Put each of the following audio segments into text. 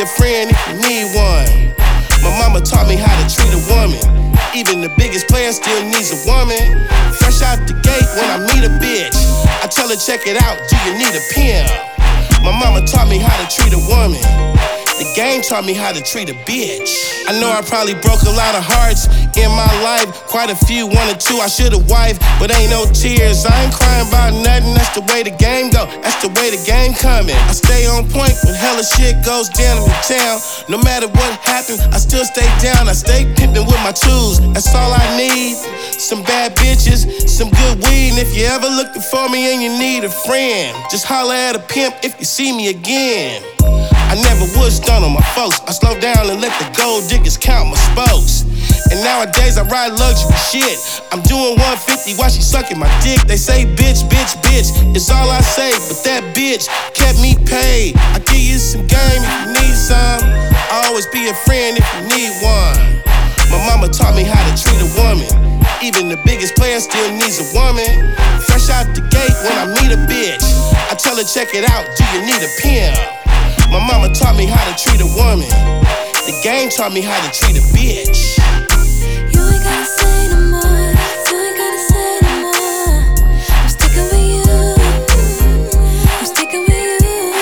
a friend if you need one. My mama taught me how to treat a woman. Even the biggest player still needs a woman. Fresh out the gate when I meet a bitch, I tell her check it out, do you need a pimp? My mama taught me how to treat a woman. The game taught me how to treat a bitch. I know I probably broke a lot of hearts in my life. Quite a few, 1 or 2 I should've wiped, but ain't no tears. I ain't crying about nothing, that's the way the game go. That's the way the game coming. I stay on point when hella shit goes down in the town. No matter what happens, I still stay down. I stay pimping with my tools, that's all I need. Some bad bitches, some good weed. And if you ever looking for me and you need a friend, just holler at a pimp if you see me again. I never was done on my folks. I slow down and let the gold diggers count my spokes. And nowadays I ride luxury shit. I'm doing 150 while she sucking my dick. They say bitch, bitch, bitch, it's all I say. But that bitch kept me paid. I give you some game if you need some. I'll always be a friend if you need one. My mama taught me how to treat a woman. Even the biggest player still needs a woman. Fresh out the gate when I meet a bitch, I tell her check it out, do you need a pimp? My mama taught me how to treat a woman. The game taught me how to treat a bitch. You ain't gotta say no more. You ain't gotta say no more. I'm sticking with you. I'm sticking with you.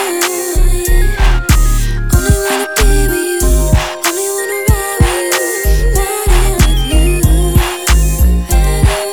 Only wanna be with you. Only wanna ride with you. Riding with you. Riding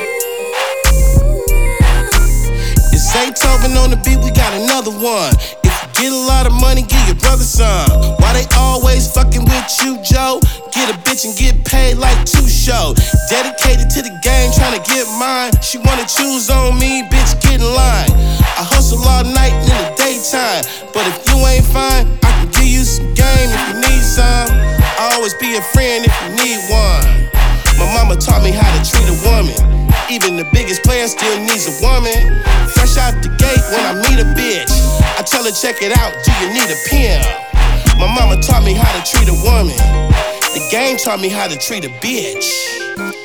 with you. It's Zaytoven on the beat, we got another one. Get a lot of money, give your brother some. Why they always fucking with you, Joe? Get a bitch and get paid like 2 shows. Dedicated to the game, tryna get mine. She wanna choose on me, bitch, get in line. I hustle all night in the daytime, but if you ain't fine, I can give you some game if you need some. I'll always be a friend if you need one. My mama taught me how to treat a woman. Even the biggest player still needs a woman. Fresh out the gate when I meet a bitch, I tell her check it out, do you need a pimp? My mama taught me how to treat a woman. The game taught me how to treat a bitch.